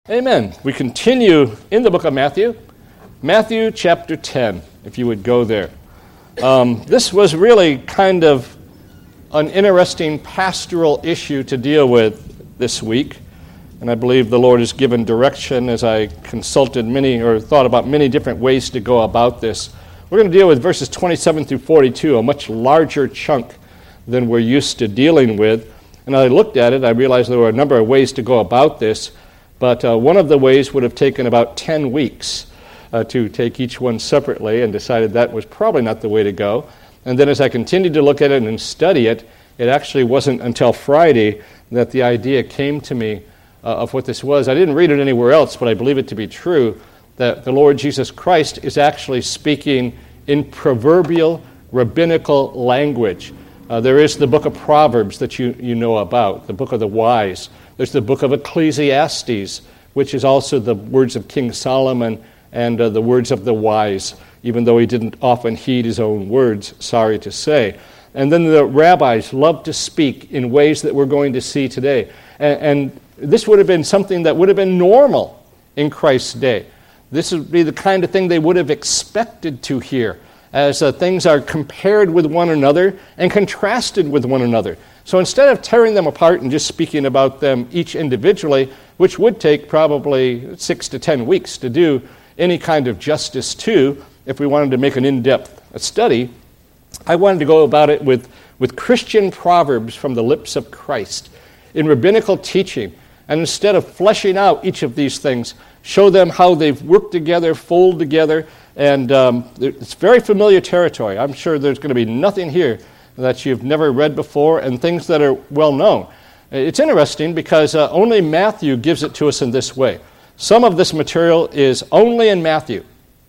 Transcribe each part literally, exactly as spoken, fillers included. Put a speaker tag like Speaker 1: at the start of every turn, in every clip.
Speaker 1: Amen. We continue in the book of Matthew, Matthew chapter ten, if you would go there. Um, this was really kind of an interesting pastoral issue to deal with this week, and I believe the Lord has given direction as I consulted many or thought about many different ways to go about this. We're going to deal with verses twenty-seven through forty-two, a much larger chunk than we're used to dealing with. And I looked at it, I realized there were a number of ways to go about this. But uh, one of the ways would have taken about ten weeks uh, to take each one separately, and decided that was probably not the way to go. And then as I continued to look at it and study it, it actually wasn't until Friday that the idea came to me uh, of what this was. I didn't read it anywhere else, but I believe it to be true, that the Lord Jesus Christ is actually speaking in proverbial rabbinical language. Uh, there is the book of Proverbs that you, you know about, the book of the wise. There's the book of Ecclesiastes, which is also the words of King Solomon and uh, the words of the wise, even though he didn't often heed his own words, sorry to say. And then the rabbis love to speak in ways that we're going to see today. And, and this would have been something that would have been normal in Christ's day. This would be the kind of thing they would have expected to hear as uh, things are compared with one another and contrasted with one another. So instead of tearing them apart and just speaking about them each individually, which would take probably six to ten weeks to do any kind of justice to, if we wanted to make an in-depth study, I wanted to go about it with, with Christian proverbs from the lips of Christ in rabbinical teaching. And instead of fleshing out each of these things, show them how they've worked together, fold together, and um, it's very familiar territory. I'm sure there's going to be nothing here that you've never read before, and things that are well known. It's interesting because uh, only Matthew gives it to us in this way. Some of this material is only in Matthew.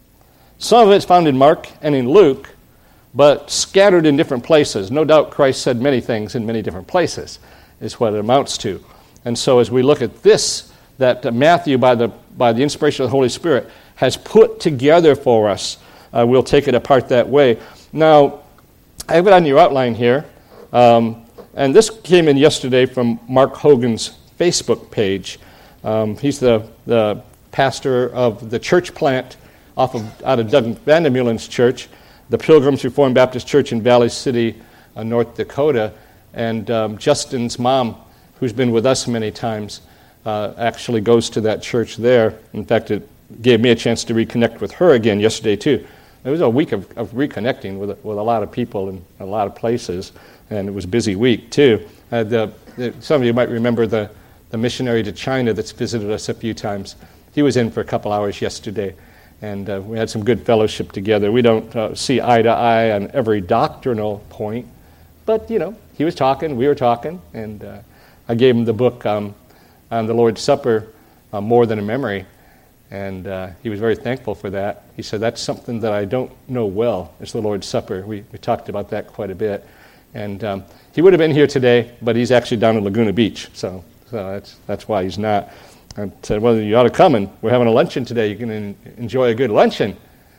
Speaker 1: Some of it's found in Mark and in Luke, but scattered in different places. No doubt Christ said many things in many different places, is what it amounts to. And so as we look at this, that uh, Matthew, by the, by the inspiration of the Holy Spirit, has put together for us, uh, we'll take it apart that way. Now, I have it on your outline here, um, and this came in yesterday from Mark Hogan's Facebook page. Um, he's the, the pastor of the church plant off of out of Doug Vandemeulen's church, the Pilgrims Reformed Baptist Church in Valley City, uh, North Dakota. And um, Justin's mom, who's been with us many times, uh, actually goes to that church there. In fact, it gave me a chance to reconnect with her again yesterday too. It was a week of, of reconnecting with, with a lot of people in a lot of places, and it was a busy week, too. Uh, the, the, some of you might remember the, the missionary to China that's visited us a few times. He was in for a couple hours yesterday, and uh, we had some good fellowship together. We don't uh, see eye to eye on every doctrinal point, but, you know, he was talking, we were talking, and uh, I gave him the book um, on the Lord's Supper, uh, More Than a Memory. And uh, he was very thankful for that. He said, that's something that I don't know well, is the Lord's Supper. We, we talked about that quite a bit. And um, he would have been here today, but he's actually down in Laguna Beach. So, so that's that's why he's not. I said, well, you ought to come, and we're having a luncheon today. You can en- enjoy a good luncheon.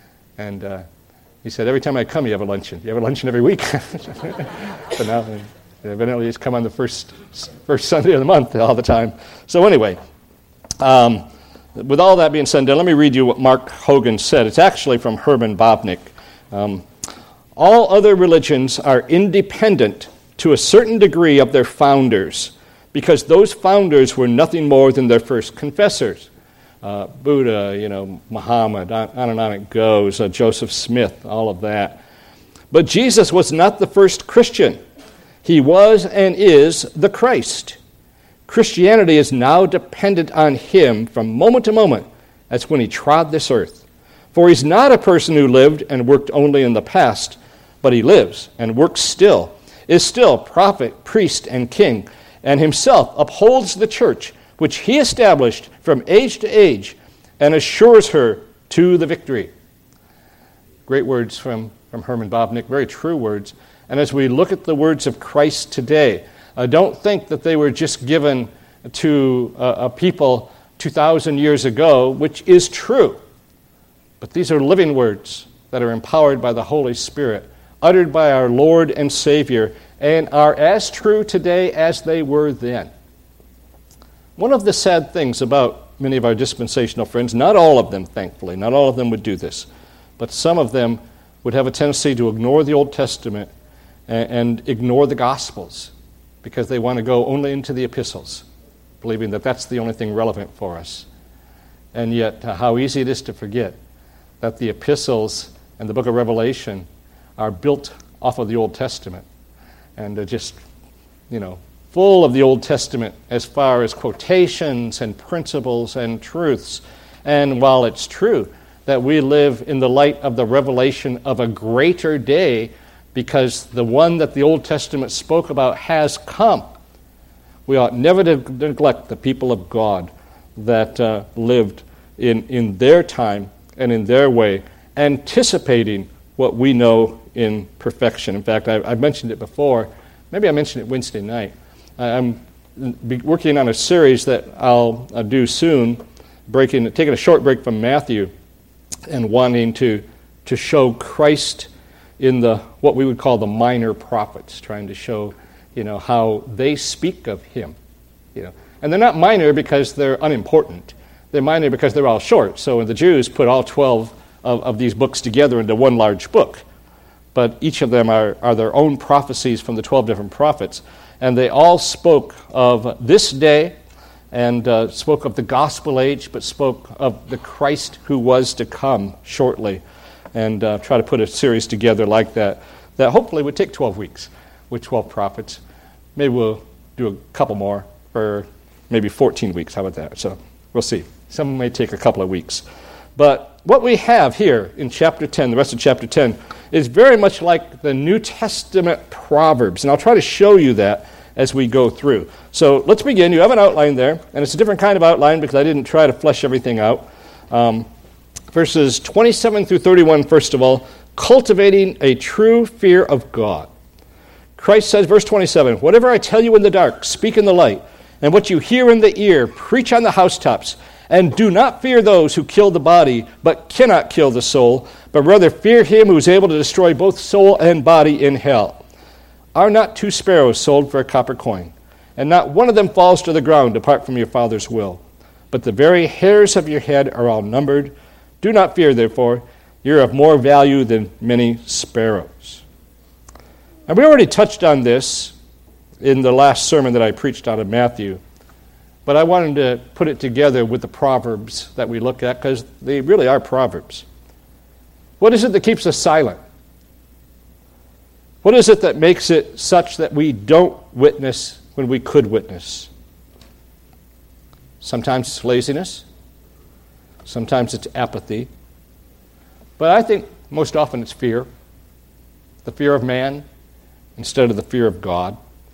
Speaker 1: And uh, he said, every time I come, you have a luncheon. You have a luncheon every week. So now, evidently, he's come on the first, first Sunday of the month all the time. So anyway, um, with all that being said, let me read you what Mark Hogan said. It's actually from Herman Bobnick. Um, All other religions are independent to a certain degree of their founders, because those founders were nothing more than their first confessors. Uh, Buddha, you know, Muhammad, on, on and on it goes, uh, Joseph Smith, all of that. But Jesus was not the first Christian. He was and is the Christ. Christianity is now dependent on him from moment to moment as when he trod this earth. For he's not a person who lived and worked only in the past, but he lives and works still, is still prophet, priest, and king, and himself upholds the church, which he established from age to age, and assures her to the victory. Great words from, from Herman Bobnick, very true words. And as we look at the words of Christ today, I don't think that they were just given to uh, a people two thousand years ago, which is true. But these are living words that are empowered by the Holy Spirit, uttered by our Lord and Savior, and are as true today as they were then. One of the sad things about many of our dispensational friends, not all of them, thankfully, not all of them would do this, but some of them would have a tendency to ignore the Old Testament and, and ignore the Gospels because they want to go only into the epistles, believing that that's the only thing relevant for us. And yet, uh, how easy it is to forget that the epistles and the book of Revelation are built off of the Old Testament and are just, you know, full of the Old Testament as far as quotations and principles and truths. And while it's true that we live in the light of the revelation of a greater day because the one that the Old Testament spoke about has come, we ought never to neglect the people of God that uh, lived in, in their time and in their way, anticipating what we know in perfection. In fact, I, I've mentioned it before. Maybe I mentioned it Wednesday night. I'm working on a series that I'll, I'll do soon, breaking, taking a short break from Matthew and wanting to, to show Christ in the what we would call the minor prophets, trying to show, you know, how they speak of him. You know, and they're not minor because they're unimportant. They're minor because they're all short. So the Jews put all twelve of, of these books together into one large book. But each of them are, are their own prophecies from the twelve different prophets. And they all spoke of this day and uh, spoke of the gospel age, but spoke of the Christ who was to come shortly. And uh, try to put a series together like that, that hopefully would take twelve weeks with twelve prophets. Maybe we'll do a couple more for maybe fourteen weeks. How about that? So we'll see. Some may take a couple of weeks. But what we have here in chapter ten, the rest of chapter ten, is very much like the New Testament Proverbs. And I'll try to show you that as we go through. So let's begin. You have an outline there, and it's a different kind of outline because I didn't try to flesh everything out. Um, verses twenty-seven through thirty-one, first of all, cultivating a true fear of God. Christ says, verse twenty-seven, "Whatever I tell you in the dark, speak in the light, and what you hear in the ear, preach on the housetops. And do not fear those who kill the body, but cannot kill the soul, but rather fear him who is able to destroy both soul and body in hell. Are not two sparrows sold for a copper coin? And not one of them falls to the ground apart from your Father's will. But the very hairs of your head are all numbered. Do not fear, therefore. You're of more value than many sparrows." And we already touched on this in the last sermon that I preached out of Matthew. But I wanted to put it together with the Proverbs that we look at because they really are Proverbs. What is it that keeps us silent? What is it that makes it such that we don't witness when we could witness? Sometimes it's laziness. Sometimes it's apathy. But I think most often it's fear. The fear of man instead of the fear of God.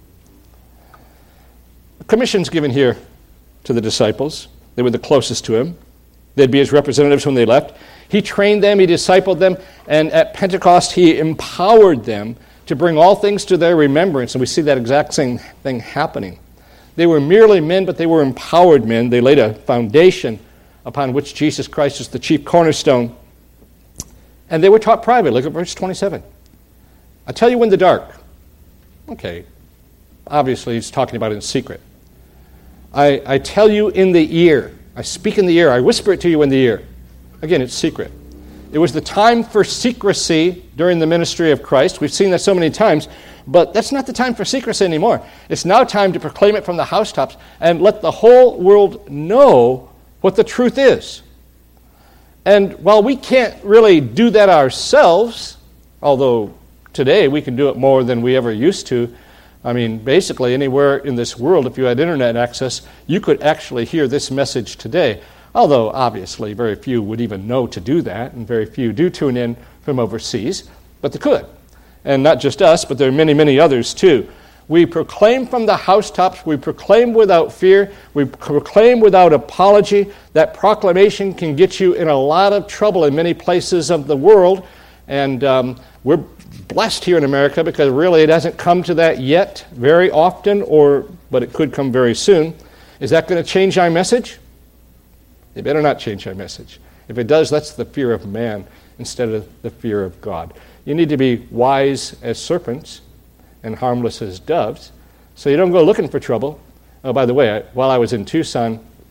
Speaker 1: A commission's given here to the disciples. They were the closest to him. They'd be his representatives when they left. He trained them, he discipled them, and at Pentecost he empowered them to bring all things to their remembrance, and we see that exact same thing happening. They were merely men, but they were empowered men. They laid a foundation upon which Jesus Christ is the chief cornerstone, and they were taught privately. Look at verse twenty-seven. "I tell you in the dark." Okay, obviously he's talking about it in secret. I, I tell you in the ear. I speak in the ear. I whisper it to you in the ear. Again, it's secret. It was the time for secrecy during the ministry of Christ. We've seen that so many times, but that's not the time for secrecy anymore. It's now time to proclaim it from the housetops and let the whole world know what the truth is. And while we can't really do that ourselves, although today we can do it more than we ever used to, I mean, basically anywhere in this world, if you had internet access, you could actually hear this message today. Although, obviously, very few would even know to do that, and very few do tune in from overseas, but they could. And not just us, but there are many, many others too. We proclaim from the housetops, we proclaim without fear, we proclaim without apology. That proclamation can get you in a lot of trouble in many places of the world, and um, we're blessed here in America because really it hasn't come to that yet very often, or but it could come very soon. Is that going to change our message? It better not change our message. If it does, that's the fear of man instead of the fear of God. You need to be wise as serpents and harmless as doves, so you don't go looking for trouble. Oh, by the way, I, while I was in Tucson,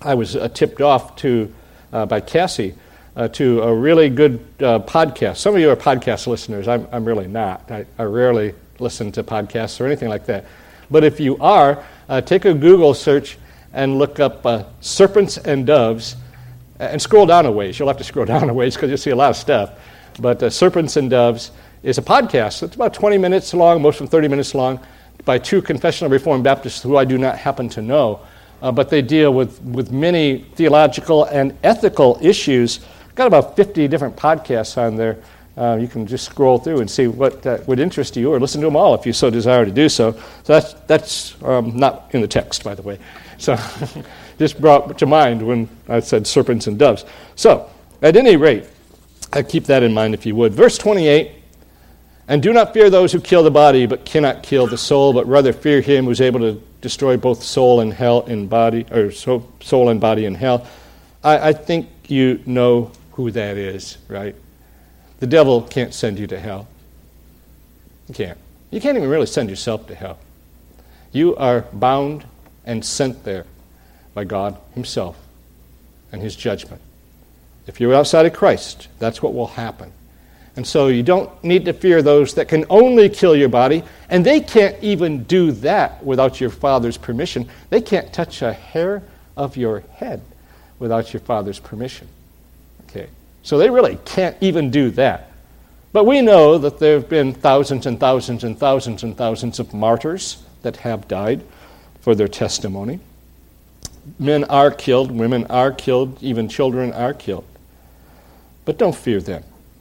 Speaker 1: I was uh, tipped off to uh, by Cassie uh, to a really good uh, podcast. Some of you are podcast listeners. I'm, I'm really not. I, I rarely listen to podcasts or anything like that. But if you are, uh, take a Google search and look up uh, Serpents and Doves, and scroll down a ways. You'll have to scroll down a ways because you'll see a lot of stuff. But uh, Serpents and Doves is a podcast. It's about twenty minutes long, most of them thirty minutes long, by two confessional Reformed Baptists who I do not happen to know. Uh, but they deal with, with many theological and ethical issues. Got about fifty different podcasts on there. Uh, you can just scroll through and see what uh, would interest you, or listen to them all if you so desire to do so. So that's that's um, not in the text, by the way. So just brought to mind when I said serpents and doves. So at any rate, I keep that in mind if you would. Verse twenty-eight, and do not fear those who kill the body, but cannot kill the soul, but rather fear him who is able to destroy both soul and hell in body, or soul, soul and body in hell. I, I think you know who that is, right? The devil can't send you to hell. You can't. You can't even really send yourself to hell. You are bound and sent there by God himself and his judgment. If you're outside of Christ, that's what will happen. And so you don't need to fear those that can only kill your body, and they can't even do that without your Father's permission. They can't touch a hair of your head without your Father's permission. Okay, so they really can't even do that. But we know that there have been thousands and thousands and thousands and thousands of martyrs that have died for their testimony. Men are killed, women are killed, even children are killed. But don't fear them.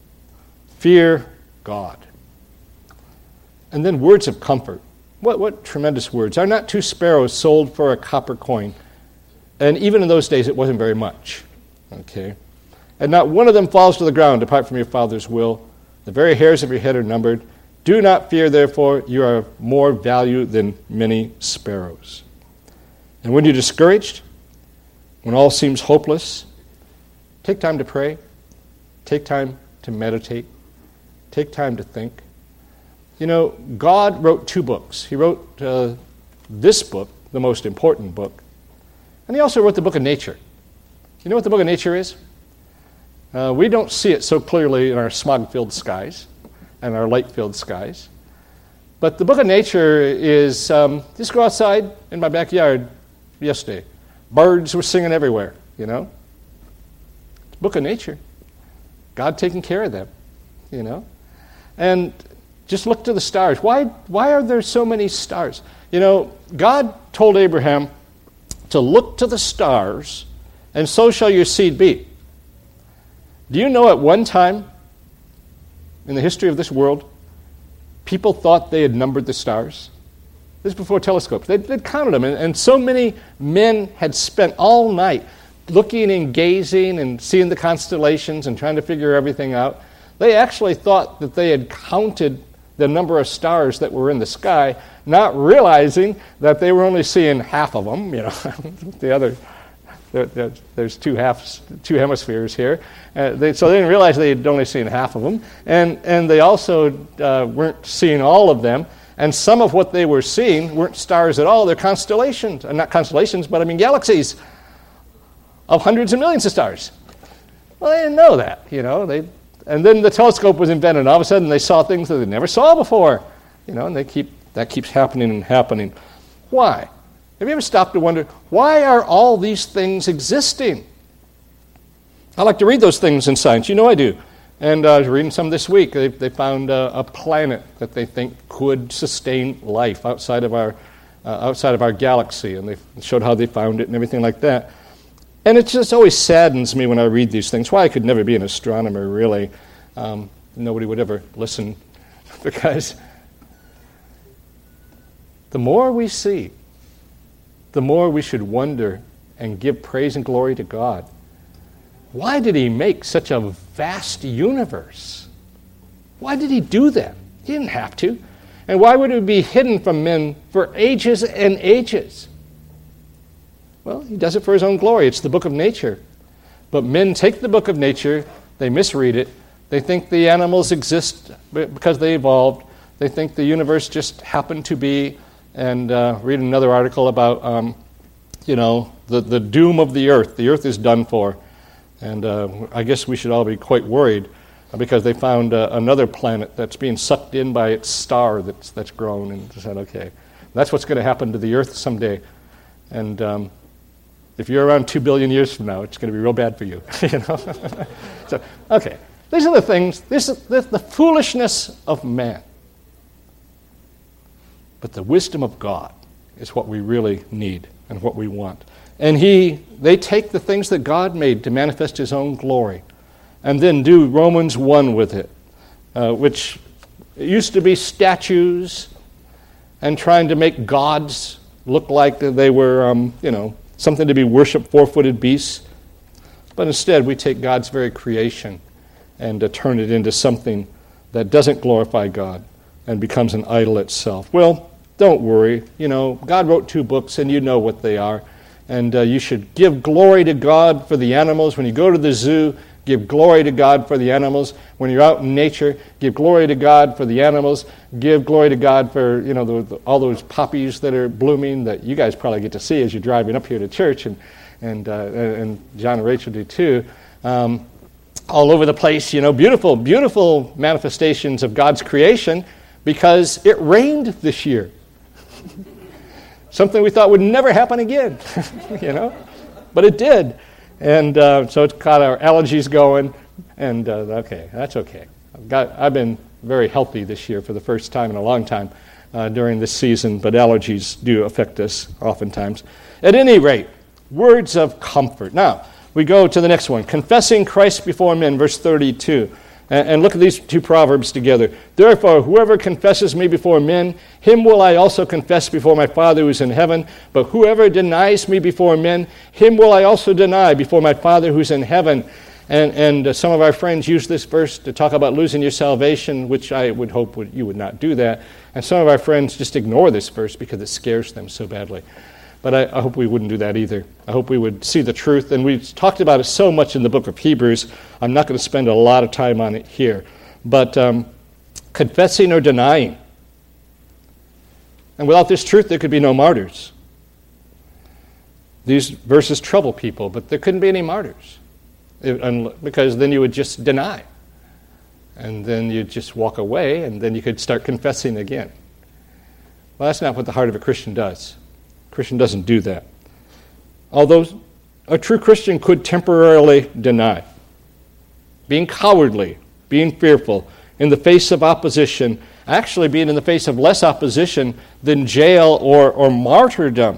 Speaker 1: Fear God. And then words of comfort. What, what tremendous words. Are not two sparrows sold for a copper coin? And even in those days, it wasn't very much. Okay. And not one of them falls to the ground apart from your Father's will. The very hairs of your head are numbered. Do not fear, therefore, you are of more value than many sparrows. And when you're discouraged, when all seems hopeless, take time to pray. Take time to meditate. Take time to think. You know, God wrote two books. He wrote uh, this book, the most important book, and he also wrote the book of nature. You know what the book of nature is? Uh, we don't see it so clearly in our smog-filled skies and our light-filled skies. But the book of nature is, um, just go outside in my backyard yesterday. Birds were singing everywhere, you know. Book of nature. God taking care of them, you know. And just look to the stars. Why, why are there so many stars? You know, God told Abraham to look to the stars, and so shall your seed be. Do you know at one time in the history of this world, people thought they had numbered the stars? This is before telescopes. They'd, they'd counted them, and, and so many men had spent all night looking and gazing and seeing the constellations and trying to figure everything out. They actually thought that they had counted the number of stars that were in the sky, not realizing that they were only seeing half of them. You know, the other, there, there, there's two halves, two hemispheres here. Uh, they, so they didn't realize they had only seen half of them, and and they also uh, weren't seeing all of them. And some of what they were seeing weren't stars at all; they're constellations, uh, not constellations, but I mean galaxies of hundreds of millions of stars. Well, they didn't know that, you know. They and then the telescope was invented. And all of a sudden, they saw things that they never saw before, you know. And they keep that keeps happening and happening. Why? Have you ever stopped to wonder why are all these things existing? I like to read those things in science. You know I do. And uh, I was reading some this week. They, they found uh, a planet that they think could sustain life outside of our uh, outside of our galaxy, and they showed how they found it and everything like that. And it just always saddens me when I read these things. Why I could never be an astronomer, really. Um, nobody would ever listen, because the more we see, the more we should wonder and give praise and glory to God. Why did he make such a vast universe? Why did he do that? He didn't have to. And why would it be hidden from men for ages and ages? Well, he does it for his own glory. It's the book of nature. But men take the book of nature, they misread it, they think the animals exist because they evolved, they think the universe just happened to be, and uh, read another article about um, you know, the, the doom of the earth. The earth is done for. And uh, I guess we should all be quite worried because they found uh, another planet that's being sucked in by its star that's that's grown, and said, okay, that's what's going to happen to the earth someday. And um, if you're around two billion years from now, it's going to be real bad for you. you know. So, okay, these are the things. This is the, the foolishness of man. But the wisdom of God is what we really need and what we want. And he, they take the things that God made to manifest his own glory and then do Romans one with it, uh, which used to be statues and trying to make gods look like they were, um, you know, something to be worshipped, four-footed beasts. But instead, we take God's very creation and uh, turn it into something that doesn't glorify God and becomes an idol itself. Well, don't worry. You know, God wrote two books, and you know what they are. And uh, you should give glory to God for the animals. When you go to the zoo, give glory to God for the animals. When you're out in nature, give glory to God for the animals. Give glory to God for, you know, the, the, all those poppies that are blooming that you guys probably get to see as you're driving up here to church, and and uh, and John and Rachel do too. Um, all over the place, you know, beautiful, beautiful manifestations of God's creation because it rained this year. Something we thought would never happen again, you know, but it did. And uh, so it's got our allergies going, and uh, okay, that's okay. I've got, I've been very healthy this year for the first time in a long time uh, during this season, but allergies do affect us oftentimes. At any rate, words of comfort. Now, we go to the next one, confessing Christ before men, verse thirty-two. And look at these two proverbs together. Therefore, whoever confesses me before men, him will I also confess before my Father who is in heaven. But whoever denies me before men, him will I also deny before my Father who is in heaven. And, and uh, some of our friends use this verse to talk about losing your salvation, which I would hope would, you would not do that. And some of our friends just ignore this verse because it scares them so badly. But I, I hope we wouldn't do that either. I hope we would see the truth. And we've talked about it so much in the book of Hebrews. I'm not going to spend a lot of time on it here. But um, confessing or denying. And without this truth, there could be no martyrs. These verses trouble people, but there couldn't be any martyrs. It, because then you would just deny. And then you'd just walk away, and then you could start confessing again. Well, that's not what the heart of a Christian does. Christian doesn't do that. Although a true Christian could temporarily deny. Being cowardly, being fearful, in the face of opposition, actually being in the face of less opposition than jail or, or martyrdom.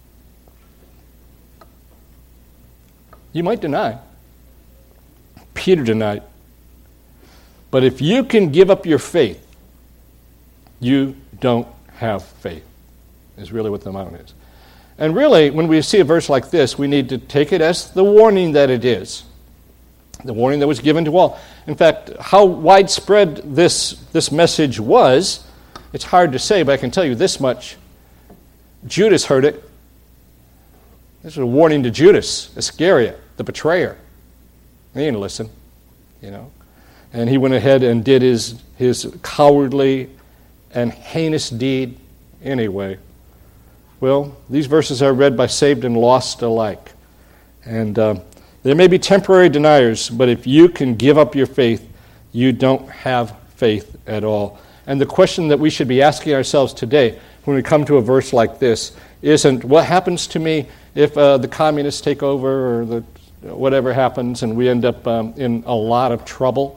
Speaker 1: You might deny. Peter denied. But if you can give up your faith, you don't have faith, is really what the amount is. And really, when we see a verse like this, we need to take it as the warning that it is. The warning that was given to all. In fact, how widespread this, this message was, it's hard to say, but I can tell you this much. Judas heard it. This was a warning to Judas Iscariot, the betrayer. He didn't listen, you know. And he went ahead and did his, his cowardly and heinous deed anyway. Well, these verses are read by saved and lost alike. And uh, there may be temporary deniers, but if you can give up your faith, you don't have faith at all. And the question that we should be asking ourselves today when we come to a verse like this isn't, what happens to me if uh, the communists take over or the whatever happens and we end up um, in a lot of trouble?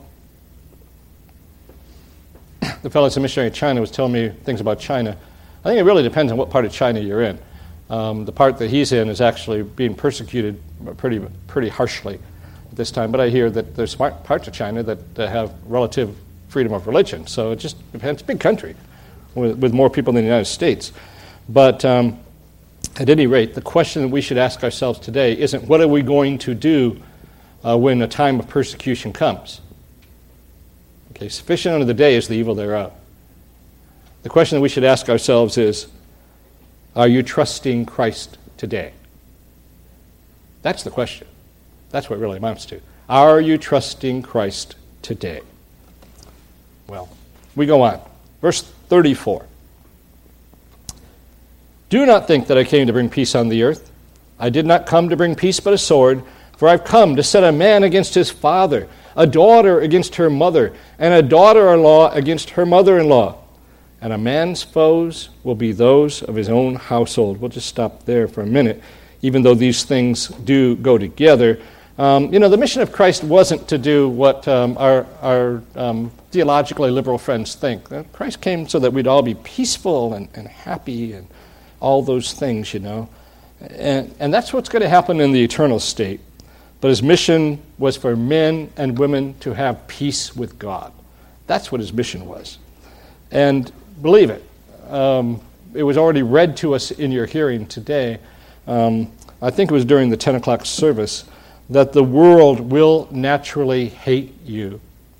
Speaker 1: The fellow that's a missionary in China was telling me things about China. I think it really depends on what part of China you're in. Um, the part that he's in is actually being persecuted pretty pretty harshly at this time. But I hear that there's parts of China that uh, have relative freedom of religion. So it just depends. It's a big country with, with more people than the United States. But um, at any rate, the question that we should ask ourselves today isn't what are we going to do uh, when a time of persecution comes. Okay, sufficient unto the day is the evil thereof. The question that we should ask ourselves is, are you trusting Christ today? That's the question. That's what it really amounts to. Are you trusting Christ today? Well, we go on. Verse thirty-four. Do not think that I came to bring peace on the earth. I did not come to bring peace but a sword, for I've come to set a man against his father, a daughter against her mother, and a daughter-in-law against her mother-in-law. And a man's foes will be those of his own household. We'll just stop there for a minute, even though these things do go together. Um, you know, the mission of Christ wasn't to do what um, our, our um, theologically liberal friends think. Christ came so that we'd all be peaceful and, and happy and all those things, you know. And, and that's what's going to happen in the eternal state. But his mission was for men and women to have peace with God. That's what his mission was. And believe it, um, it was already read to us in your hearing today. Um, I think it was during the ten o'clock service, that the world will naturally hate you.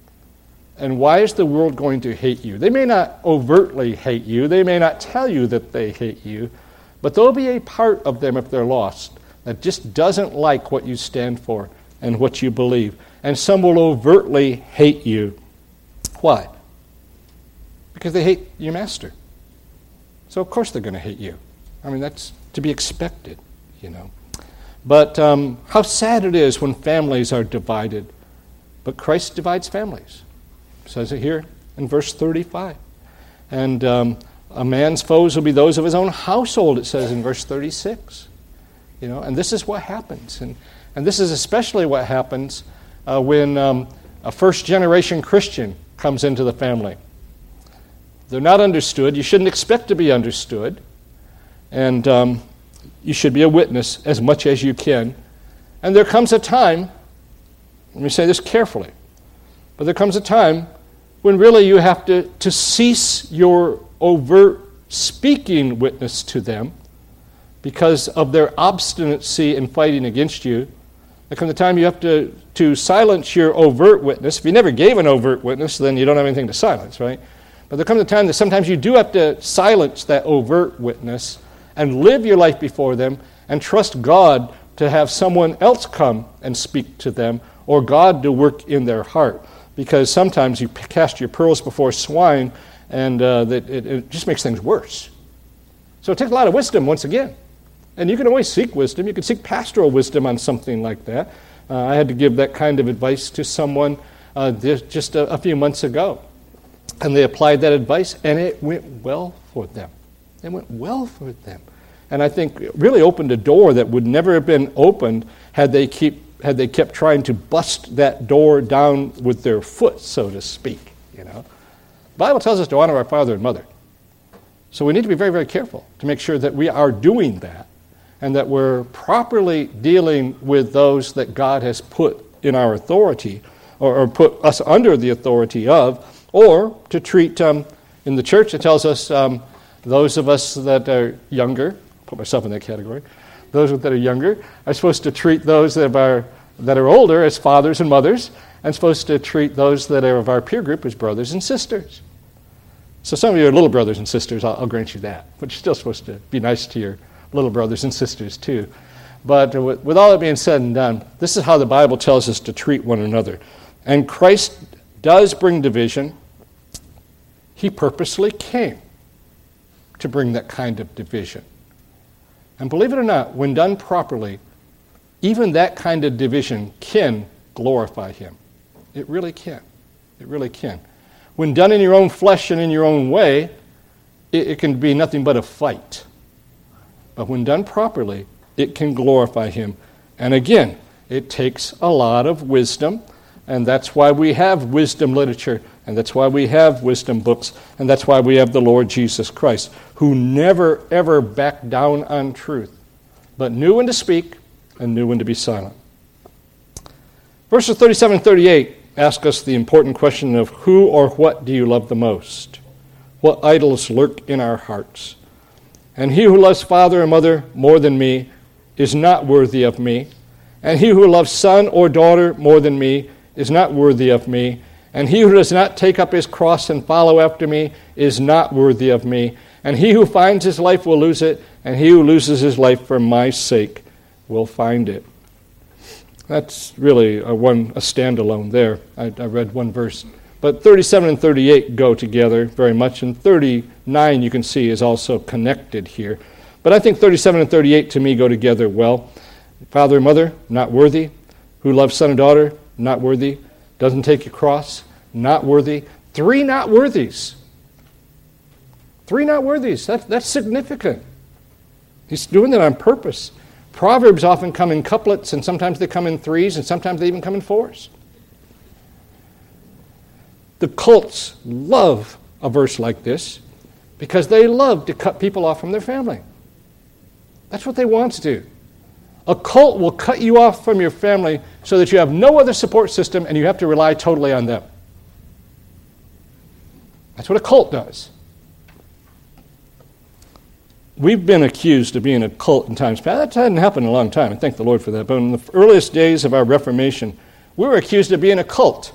Speaker 1: And why is the world going to hate you? They may not overtly hate you. They may not tell you that they hate you. But there'll be a part of them, if they're lost, that just doesn't like what you stand for and what you believe. And some will overtly hate you. Why? Because they hate your master. So of course they're going to hate you. I mean, that's to be expected, you know. But um, how sad it is when families are divided. But Christ divides families. It says it here in verse thirty-five. And um, a man's foes will be those of his own household, it says in verse thirty-six. You know, and this is what happens. And, and this is especially what happens uh, when um, a first-generation Christian comes into the family. They're not understood. You shouldn't expect to be understood. And um, you should be a witness as much as you can. And there comes a time, let me say this carefully, but there comes a time when really you have to, to cease your overt speaking witness to them because of their obstinacy in fighting against you. There comes a time you have to, to silence your overt witness. If you never gave an overt witness, then you don't have anything to silence, right? But there comes a time that sometimes you do have to silence that overt witness and live your life before them and trust God to have someone else come and speak to them or God to work in their heart. Because sometimes you cast your pearls before swine and uh, that it, it just makes things worse. So it takes a lot of wisdom once again. And you can always seek wisdom. You can seek pastoral wisdom on something like that. Uh, I had to give that kind of advice to someone uh, just a, a few months ago. And they applied that advice, and it went well for them. It went well for them. And I think it really opened a door that would never have been opened had they keep had they kept trying to bust that door down with their foot, so to speak. You know, the Bible tells us to honor our father and mother. So we need to be very, very careful to make sure that we are doing that and that we're properly dealing with those that God has put in our authority or, or put us under the authority of, or to treat, um, in the church it tells us um, those of us that are younger, put myself in that category, those that are younger are supposed to treat those that are, that are older as fathers and mothers, and supposed to treat those that are of our peer group as brothers and sisters. So some of you are little brothers and sisters, I'll, I'll grant you that, but you're still supposed to be nice to your little brothers and sisters too. But with, with all that being said and done, this is how the Bible tells us to treat one another. And Christ does bring division. He purposely came to bring that kind of division. And believe it or not, when done properly, even that kind of division can glorify him. It really can. It really can. When done in your own flesh and in your own way, it, it can be nothing but a fight. But when done properly, it can glorify him. And again, it takes a lot of wisdom, and that's why we have wisdom literature, and that's why we have wisdom books, and that's why we have the Lord Jesus Christ, who never, ever backed down on truth, but knew when to speak and knew when to be silent. Verses thirty-seven and thirty-eight ask us the important question of who or what do you love the most? What idols lurk in our hearts? And he who loves father or mother more than me is not worthy of me. And he who loves son or daughter more than me is not worthy of me. And he who does not take up his cross and follow after me is not worthy of me. And he who finds his life will lose it, and he who loses his life for my sake will find it. That's really a one a standalone there. I, I read one verse. But thirty-seven and thirty-eight go together very much, and thirty-nine you can see is also connected here. But I think thirty-seven and thirty-eight to me go together well. Father and mother, not worthy. Who loves son and daughter, not worthy. Doesn't take your cross, not worthy. Three not worthies. Three not worthies. That, that's significant. He's doing that on purpose. Proverbs often come in couplets, and sometimes they come in threes, and sometimes they even come in fours. The cults love a verse like this because they love to cut people off from their family. That's what they want to do. A cult will cut you off from your family so that you have no other support system and you have to rely totally on them. That's what a cult does. We've been accused of being a cult in times past. That hadn't happened in a long time, and thank the Lord for that. But in the earliest days of our Reformation, we were accused of being a cult.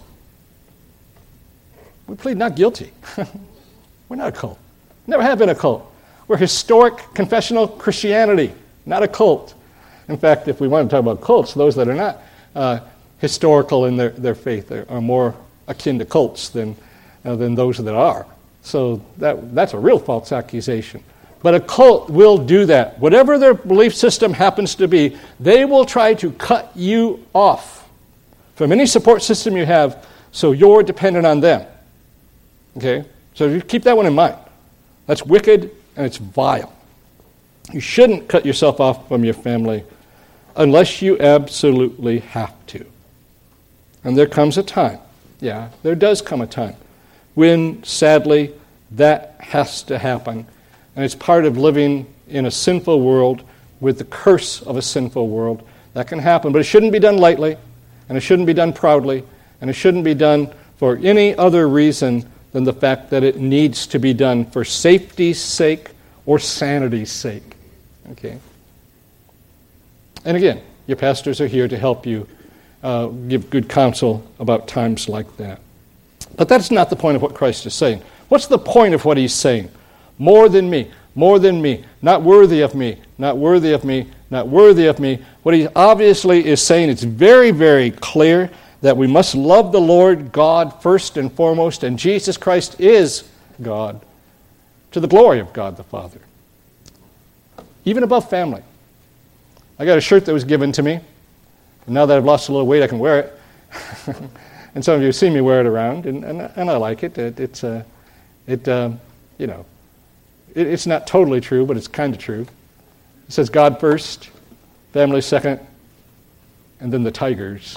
Speaker 1: We plead not guilty. We're not a cult. Never have been a cult. We're historic confessional Christianity, not a cult. In fact, if we want to talk about cults, those that are not uh, historical in their, their faith are, are more akin to cults than, uh, than those that are. So that that's a real false accusation. But a cult will do that. Whatever their belief system happens to be, they will try to cut you off from any support system you have so you're dependent on them. Okay? So you keep that one in mind. That's wicked and it's vile. You shouldn't cut yourself off from your family unless you absolutely have to. And there comes a time, yeah, there does come a time, when sadly that has to happen. And it's part of living in a sinful world with the curse of a sinful world. That can happen, but it shouldn't be done lightly, and it shouldn't be done proudly, and it shouldn't be done for any other reason than the fact that it needs to be done for safety's sake or sanity's sake. Okay? And again, your pastors are here to help you uh, give good counsel about times like that. But that's not the point of what Christ is saying. What's the point of what he's saying? More than me, more than me, not worthy of me, not worthy of me, not worthy of me. What he obviously is saying, it's very, very clear that we must love the Lord God first and foremost, and Jesus Christ is God, to the glory of God the Father. Even above family. I got a shirt that was given to me, and now that I've lost a little weight, I can wear it. And some of you have seen me wear it around, and, and, and I like it. it it's, uh, it, uh, you know, it, it's not totally true, but it's kind of true. It says God first, family second, and then the Tigers.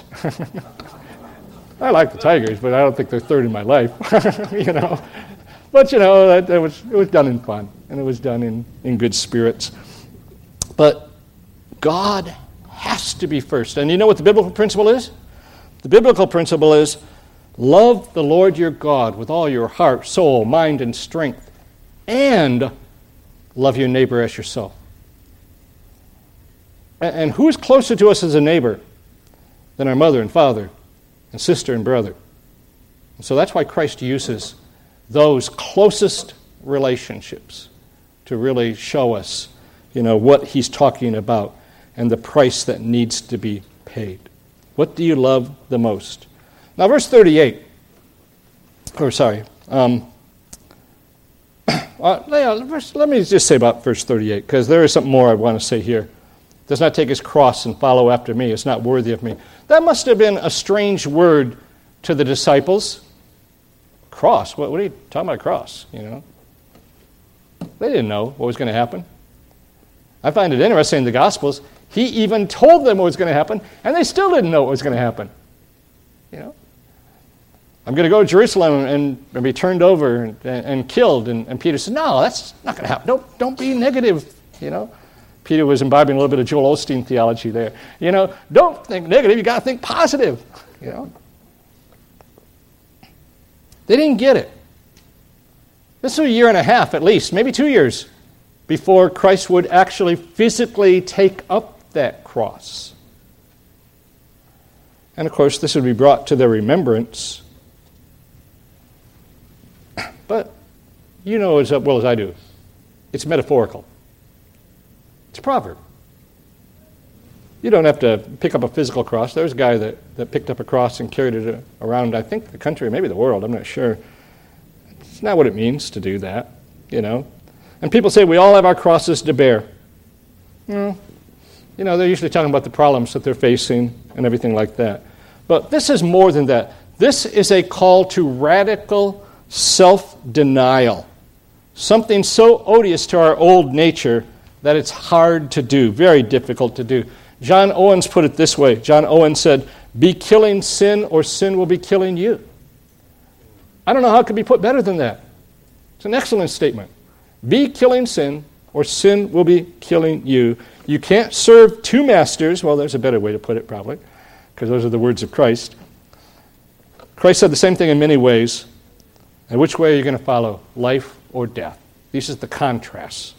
Speaker 1: I like the Tigers, but I don't think they're third in my life, you know. But, you know, that, that was, it was done in fun, and it was done in, in good spirits. But God has to be first. And you know what the biblical principle is? The biblical principle is love the Lord your God with all your heart, soul, mind, and strength, and love your neighbor as yourself. And, and who is closer to us as a neighbor than our mother and father and sister and brother? And so that's why Christ uses those closest relationships to really show us, you know, what he's talking about and the price that needs to be paid. What do you love the most? Now, verse thirty-eight, or sorry, um, uh, let me just say about verse thirty-eight, because there is something more I want to say here. Does not take his cross and follow after me. It's not worthy of me. That must have been a strange word to the disciples. Cross? What, what are you talking about, cross? You know, they didn't know what was going to happen. I find it interesting in the Gospels, he even told them what was going to happen, and they still didn't know what was going to happen. You know, I'm going to go to Jerusalem and, and be turned over and, and killed. And, and Peter said, no, that's not going to happen. Don't, don't be negative, you know. Peter was imbibing a little bit of Joel Osteen theology there. You know, don't think negative, you got to think positive, you know. They didn't get it. This was a year and a half at least, maybe two years, before Christ would actually physically take up that cross. And of course, this would be brought to their remembrance. But you know as well as I do, it's metaphorical. It's a proverb. You don't have to pick up a physical cross. There was a guy that, that picked up a cross and carried it around, I think, the country, or maybe the world, I'm not sure. It's not what it means to do that, you know. And people say we all have our crosses to bear. Well, you know, they're usually talking about the problems that they're facing and everything like that. But this is more than that. This is a call to radical self-denial. Something so odious to our old nature that it's hard to do, very difficult to do. John Owens put it this way. John Owens said, "Be killing sin or sin will be killing you." I don't know how it could be put better than that. It's an excellent statement. Be killing sin or sin will be killing you. You can't serve two masters. Well, there's a better way to put it probably, because those are the words of Christ. Christ said the same thing in many ways. And which way are you going to follow, life or death? This is the contrast.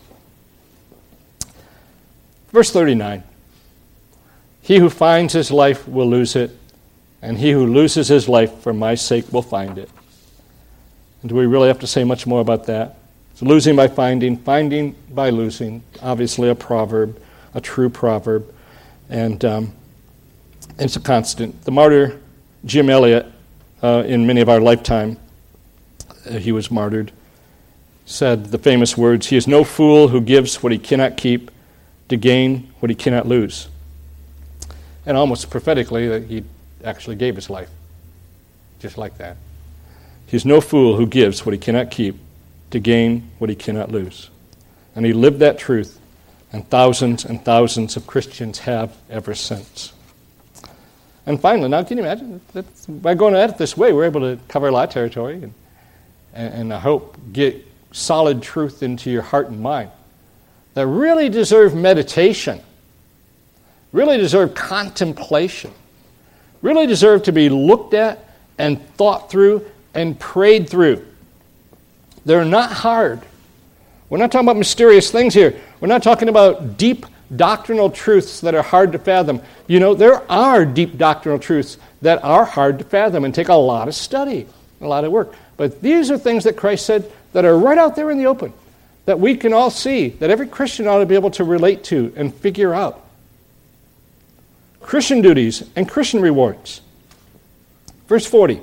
Speaker 1: Verse thirty-nine. He who finds his life will lose it, and he who loses his life for my sake will find it. And do we really have to say much more about that? It's losing by finding, finding by losing. Obviously a proverb, a true proverb. And um, it's a constant. The martyr Jim Elliot, uh, in many of our lifetime, uh, he was martyred, said the famous words, "He is no fool who gives what he cannot keep to gain what he cannot lose." And almost prophetically, that he actually gave his life, just like that. He's no fool who gives what he cannot keep to gain what he cannot lose. And he lived that truth, and thousands and thousands of Christians have ever since. And finally, now can you imagine, that by going at it this way, we're able to cover a lot of territory and, and, and I hope get solid truth into your heart and mind that really deserve meditation, really deserve contemplation, really deserve to be looked at and thought through and prayed through. They're not hard. We're not talking about mysterious things here. We're not talking about deep doctrinal truths that are hard to fathom. You know, there are deep doctrinal truths that are hard to fathom and take a lot of study, a lot of work. But these are things that Christ said that are right out there in the open, that we can all see, that every Christian ought to be able to relate to and figure out. Christian duties and Christian rewards. Verse forty.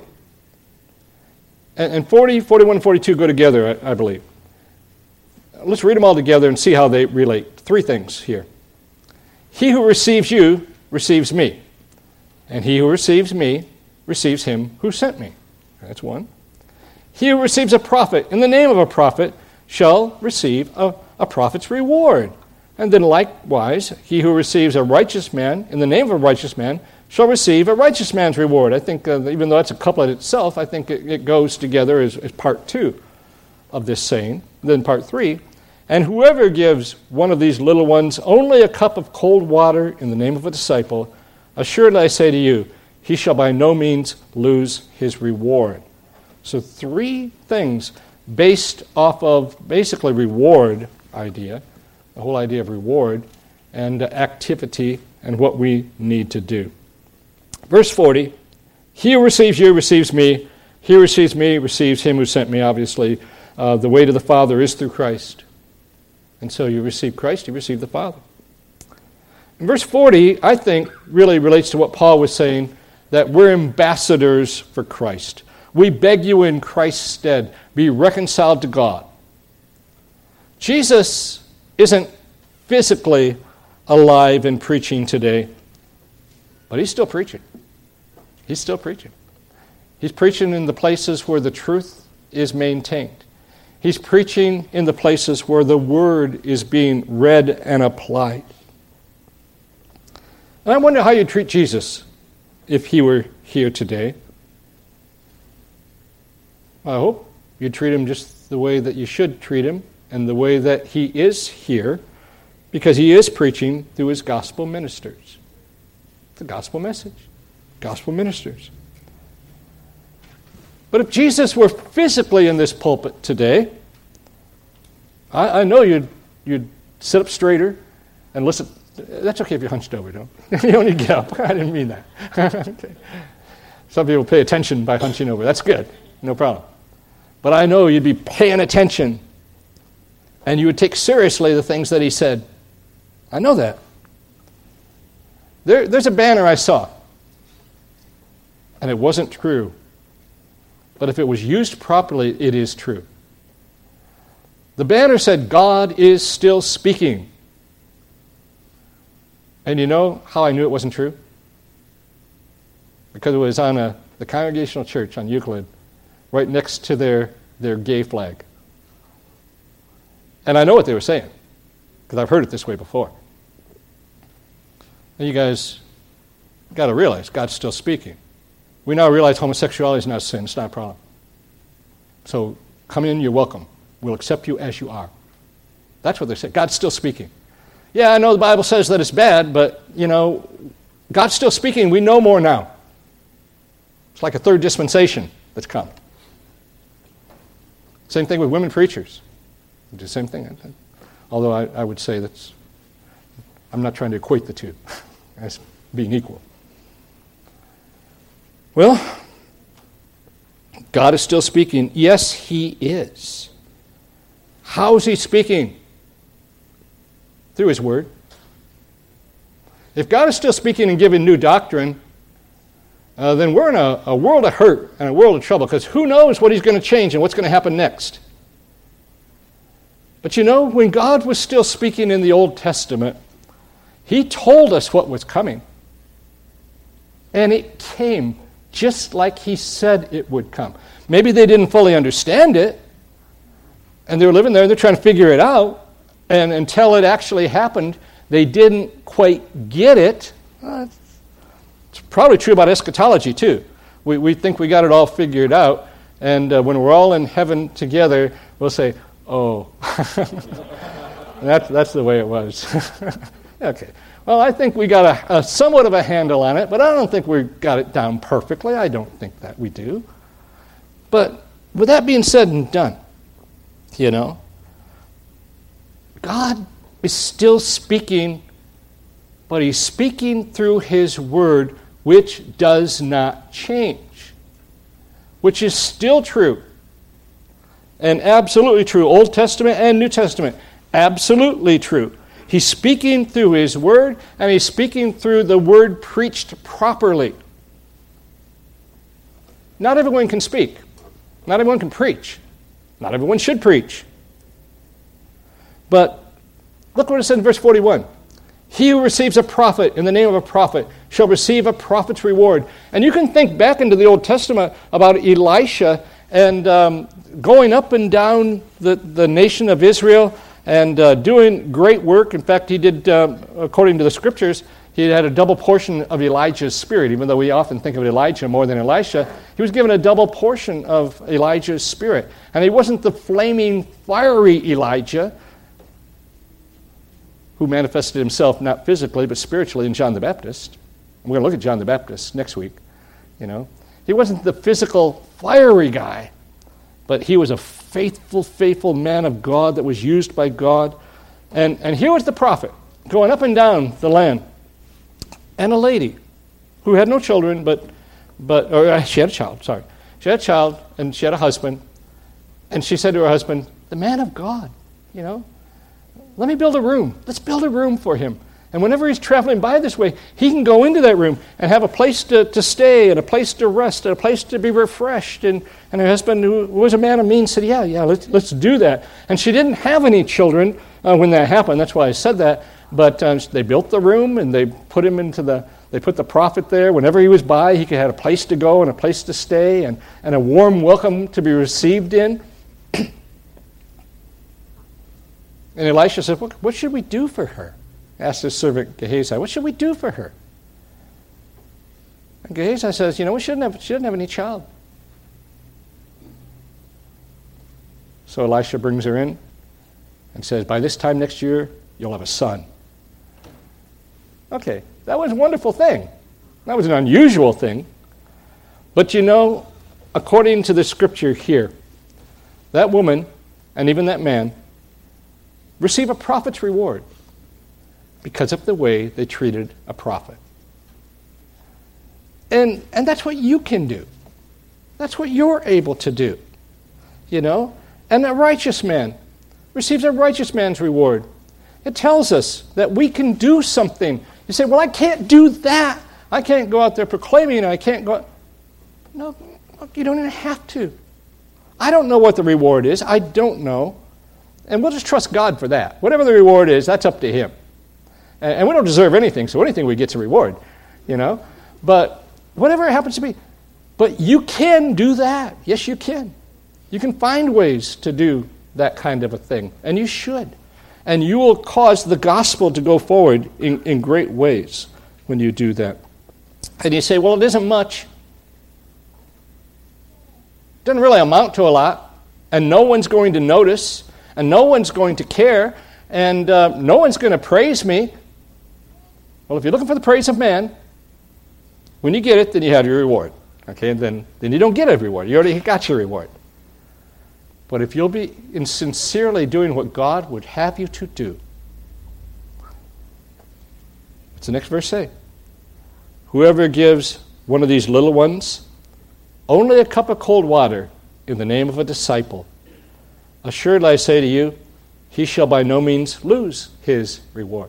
Speaker 1: And forty, forty-one, and forty-two go together, I believe. Let's read them all together and see how they relate. Three things here. He who receives you receives me, and he who receives me receives him who sent me. That's one. He who receives a prophet in the name of a prophet shall receive a, a prophet's reward. And then likewise, he who receives a righteous man in the name of a righteous man shall receive a righteous man's reward. I think uh, even though that's a couplet itself, I think it, it goes together as, as part two of this saying. Then part three, and whoever gives one of these little ones only a cup of cold water in the name of a disciple, assuredly I say to you, he shall by no means lose his reward. So three things based off of basically reward idea, the whole idea of reward and activity and what we need to do. Verse forty, he who receives you receives me. He who receives me receives him who sent me. Obviously, uh, the way to the Father is through Christ. And so you receive Christ, you receive the Father. And verse forty, I think, really relates to what Paul was saying, that we're ambassadors for Christ. We beg you in Christ's stead, be reconciled to God. Jesus isn't physically alive and preaching today, but he's still preaching. He's still preaching. He's preaching in the places where the truth is maintained. He's preaching in the places where the word is being read and applied. And I wonder how you'd treat Jesus if he were here today. I hope you treat him just the way that you should treat him and the way that he is here, because he is preaching through his gospel ministers. The gospel message. Gospel ministers. But if Jesus were physically in this pulpit today, I, I know you'd you'd sit up straighter and listen. That's okay if you're hunched over, don't you? don't need to get up. I didn't mean that. Okay. Some people pay attention by hunching over. That's good. No problem. But I know you'd be paying attention and you would take seriously the things that he said. I know that. There, there's a banner I saw, and it wasn't true. But if it was used properly, it is true. The banner said, God is still speaking. And you know how I knew it wasn't true? Because it was on a, the Congregational Church on Euclid, right next to their, their gay flag. And I know what they were saying, because I've heard it this way before. And you guys got to realize God's still speaking. We now realize homosexuality is not a sin, it's not a problem. So come in, you're welcome. We'll accept you as you are. That's what they're saying. God's still speaking. Yeah, I know the Bible says that it's bad, but, you know, God's still speaking. We know more now. It's like a third dispensation that's come. Same thing with women preachers. The same thing. Although I, I would say that's, I'm not trying to equate the two as being equal. Well, God is still speaking. Yes, He is. How is He speaking? Through His Word. If God is still speaking and giving new doctrine, uh, then we're in a, a world of hurt and a world of trouble, because who knows what He's going to change and what's going to happen next. But you know, when God was still speaking in the Old Testament, He told us what was coming. And it came just like He said it would come. Maybe they didn't fully understand it, and they were living there and they're trying to figure it out, and until it actually happened, they didn't quite get it. Uh, it's probably true about eschatology too. We we think we got it all figured out, and uh, when we're all in heaven together, we'll say, oh, that's, that's the way it was. Okay. Well, I think we got a, a somewhat of a handle on it, but I don't think we got it down perfectly. I don't think that we do. But with that being said and done, you know, God is still speaking, but He's speaking through His Word, which does not change, which is still true, and absolutely true, Old Testament and New Testament, absolutely true. He's speaking through His Word, and He's speaking through the Word preached properly. Not everyone can speak. Not everyone can preach. Not everyone should preach. But look what it said in verse forty-one. He who receives a prophet in the name of a prophet shall receive a prophet's reward. And you can think back into the Old Testament about Elisha and um, going up and down the, the nation of Israel and uh, doing great work. In fact, he did, uh, according to the Scriptures, he had a double portion of Elijah's spirit. Even though we often think of Elijah more than Elisha, he was given a double portion of Elijah's spirit. And he wasn't the flaming, fiery Elijah who manifested himself not physically but spiritually in John the Baptist. We're going to look at John the Baptist next week. You know, he wasn't the physical, fiery guy, but he was a faithful, faithful man of God that was used by God. And, and here was the prophet going up and down the land. And a lady who had no children, but, but or she had a child, sorry. She had a child, and she had a husband. And she said to her husband, the man of God, you know, let me build a room. Let's build a room for him. And whenever he's traveling by this way, he can go into that room and have a place to, to stay and a place to rest and a place to be refreshed. And, and her husband, who was a man of means, said, yeah, yeah, let's, let's do that. And she didn't have any children uh, when that happened. That's why I said that. But um, they built the room and they put him into the, they put the prophet there. Whenever he was by, he could have a place to go and a place to stay and, and a warm welcome to be received in. And Elisha said, what, what should we do for her? Asked his servant Gehazi, what should we do for her? And Gehazi says, you know, we shouldn't have, she doesn't have any child. So Elisha brings her in and says, by this time next year, you'll have a son. Okay, that was a wonderful thing. That was an unusual thing. But you know, according to the scripture here, that woman and even that man receive a prophet's reward because of the way they treated a prophet. And, and that's what you can do. That's what you're able to do. You know? And a righteous man receives a righteous man's reward. It tells us that we can do something. You say, well, I can't do that. I can't go out there proclaiming. I can't go. No, you don't even have to. I don't know what the reward is. I don't know. And we'll just trust God for that. Whatever the reward is, that's up to Him. And, and we don't deserve anything, so anything we get's a reward, you know. But whatever it happens to be. But you can do that. Yes, you can. You can find ways to do that kind of a thing, and you should. And you will cause the gospel to go forward in, in great ways when you do that. And you say, well, it isn't much. It doesn't really amount to a lot, and no one's going to notice, and no one's going to care, and uh, no one's going to praise me. Well, if you're looking for the praise of man, when you get it, then you have your reward. Okay, and then, then you don't get a reward. You already got your reward. But if you'll be in sincerely doing what God would have you to do, what's the next verse say? Whoever gives one of these little ones only a cup of cold water in the name of a disciple, assuredly I say to you, he shall by no means lose his reward.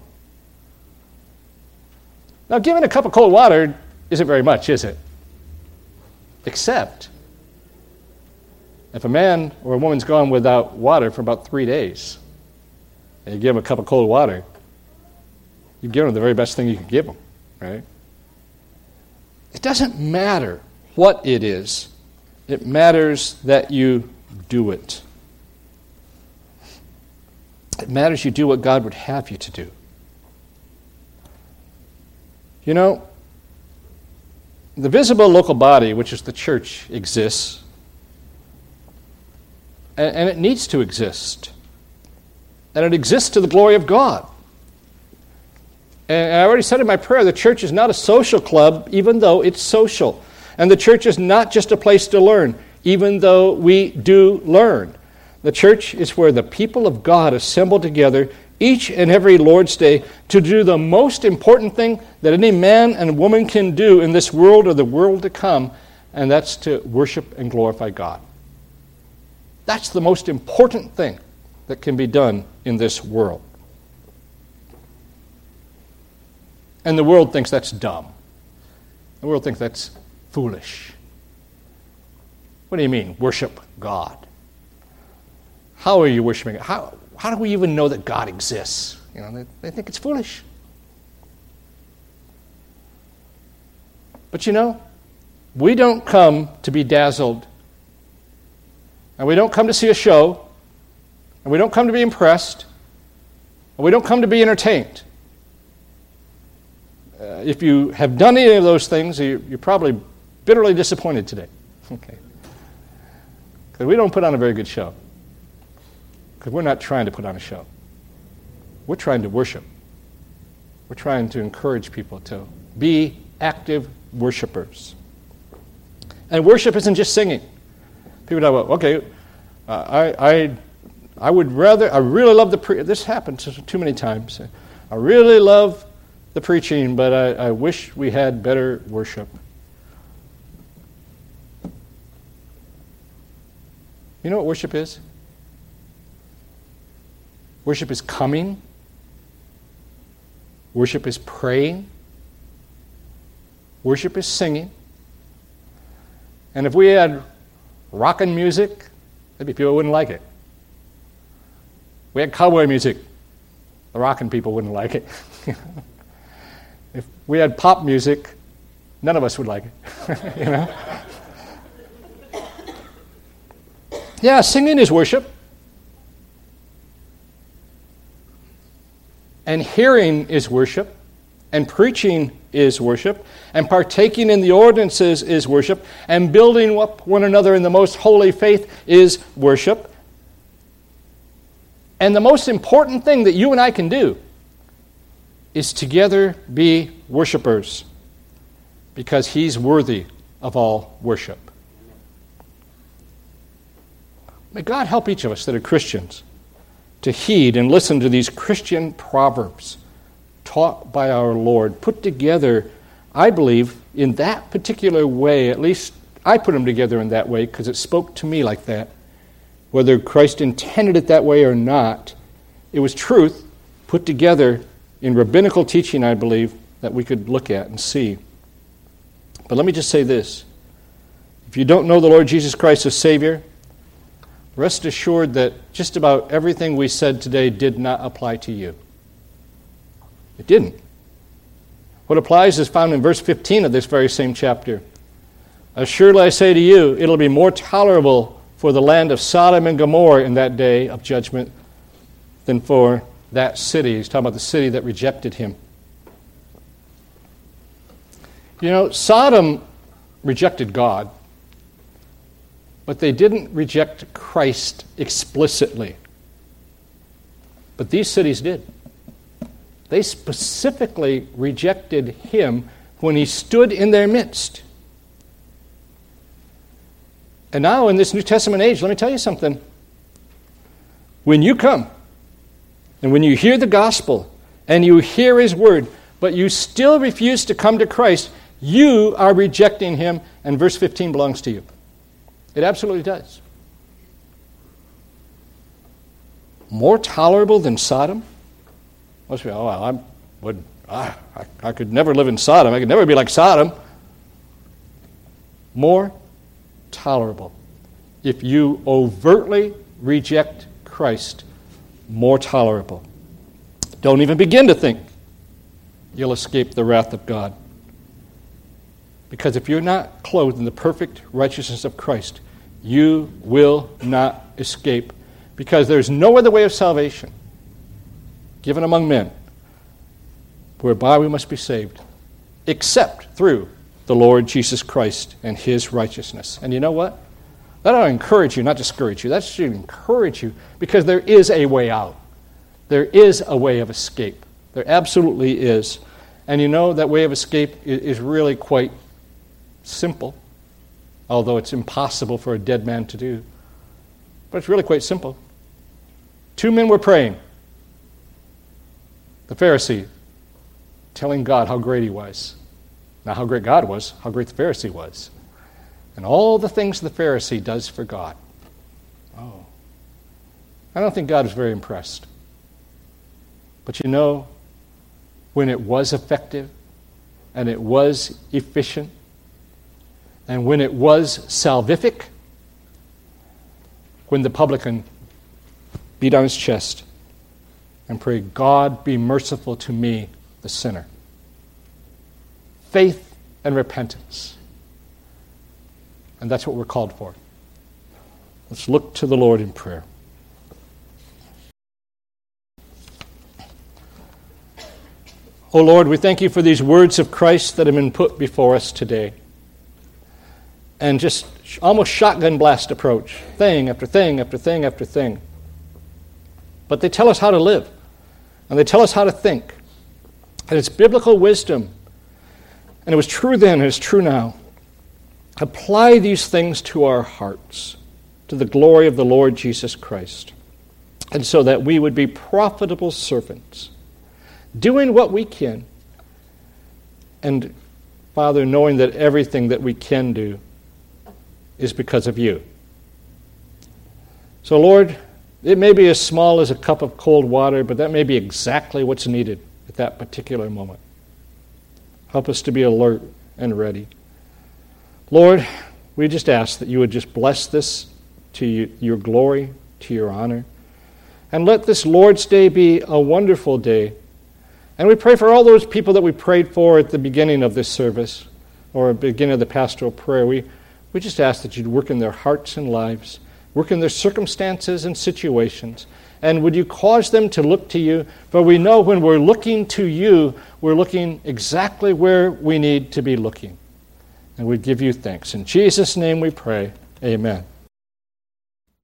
Speaker 1: Now, giving a cup of cold water isn't very much, is it? Except if a man or a woman's gone without water for about three days, and you give them a cup of cold water, you give them the very best thing you can give them, right? It doesn't matter what it is. It matters that you do it. It matters you do what God would have you to do. You know, the visible local body, which is the church, exists. And, and it needs to exist. And it exists to the glory of God. And I already said in my prayer, the church is not a social club, even though it's social. And the church is not just a place to learn, even though we do learn. The church is where the people of God assemble together each and every Lord's Day to do the most important thing that any man and woman can do in this world or the world to come, and that's to worship and glorify God. That's the most important thing that can be done in this world. And the world thinks that's dumb. The world thinks that's foolish. What do you mean, worship God? How are you worshiping? How, how do we even know that God exists? You know, they, they think it's foolish. But you know, we don't come to be dazzled, and we don't come to see a show, and we don't come to be impressed, and we don't come to be entertained. Uh, if you have done any of those things, you, you're probably bitterly disappointed today. Okay. Because we don't put on a very good show. Because we're not trying to put on a show. We're trying to worship. We're trying to encourage people to be active worshipers. And worship isn't just singing. People talk about, okay, uh, I, I, I would rather, I really love the, pre- this happens too many times. I really love the preaching, but I, I wish we had better worship. You know what worship is? Worship is coming. Worship is praying. Worship is singing. And if we had rockin' music, maybe people wouldn't like it. We had cowboy music, the rockin' people wouldn't like it. If we had pop music, none of us would like it. You know? Yeah, singing is worship. And hearing is worship. And preaching is worship. And partaking in the ordinances is worship. And building up one another in the most holy faith is worship. And the most important thing that you and I can do is together be worshipers, because He's worthy of all worship. May God help each of us that are Christians to heed and listen to these Christian proverbs taught by our Lord, put together, I believe, in that particular way. At least I put them together in that way because it spoke to me like that. Whether Christ intended it that way or not, it was truth put together in rabbinical teaching, I believe, that we could look at and see. But let me just say this. If you don't know the Lord Jesus Christ as Savior, rest assured that just about everything we said today did not apply to you. It didn't. What applies is found in verse fifteen of this very same chapter. Assuredly I say to you, it'll be more tolerable for the land of Sodom and Gomorrah in that day of judgment than for that city. He's talking about the city that rejected him. You know, Sodom rejected God, but they didn't reject Christ explicitly. But these cities did. They specifically rejected him when he stood in their midst. And now in this New Testament age, let me tell you something. When you come, and when you hear the gospel, and you hear his word, but you still refuse to come to Christ, you are rejecting him, and verse fifteen belongs to you. It absolutely does. More tolerable than Sodom? Most people, oh, well, I would, I, I, I could never live in Sodom. I could never be like Sodom. More tolerable. If you overtly reject Christ, more tolerable. Don't even begin to think you'll escape the wrath of God. Because if you're not clothed in the perfect righteousness of Christ, you will not escape. Because there's no other way of salvation given among men whereby we must be saved except through the Lord Jesus Christ and his righteousness. And you know what? That ought to encourage you, not discourage you. That should encourage you because there is a way out. There is a way of escape. There absolutely is. And you know that way of escape is really quite simple, although it's impossible for a dead man to do. But it's really quite simple. Two men were praying. The Pharisee telling God how great he was. Not how great God was, how great the Pharisee was. And all the things the Pharisee does for God. Oh. I don't think God was very impressed. But you know, when it was effective, and it was efficient, and when it was salvific, when the publican beat on his chest and prayed, God be merciful to me, the sinner. Faith and repentance. And that's what we're called for. Let's look to the Lord in prayer. Oh Lord, we thank you for these words of Christ that have been put before us today. And just almost shotgun blast approach, thing after thing after thing after thing. But they tell us how to live, and they tell us how to think. And it's biblical wisdom. And it was true then, and it's true now. Apply these things to our hearts, to the glory of the Lord Jesus Christ, and so that we would be profitable servants, doing what we can, and, Father, knowing that everything that we can do is because of you. So, Lord, it may be as small as a cup of cold water, but that may be exactly what's needed at that particular moment. Help us to be alert and ready. Lord, we just ask that you would just bless this to you, your glory, to your honor. And let this Lord's Day be a wonderful day. And we pray for all those people that we prayed for at the beginning of this service, or at the beginning of the pastoral prayer. We, we just ask that you'd work in their hearts and lives, work in their circumstances and situations. And would you cause them to look to you? For we know when we're looking to you, we're looking exactly where we need to be looking. And we give you thanks. In Jesus' name we pray. Amen.